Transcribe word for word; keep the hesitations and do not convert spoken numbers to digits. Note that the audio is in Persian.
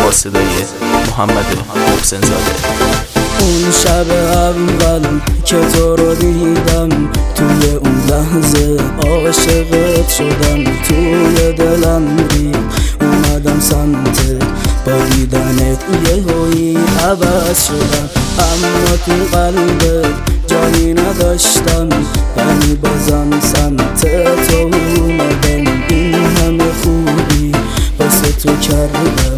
با صدای محمد محسن زاده. اون شب اول که تو رو دیدم، توی اون لحظه عاشقت شدم. توی دلم ری اومدم سمتت، با دیدنت یهویی عوض شدم. اما تو قلبت جایی نداشتم، ولی بازم سمت تو اومدم. این همه خوبی واسه تو کردم،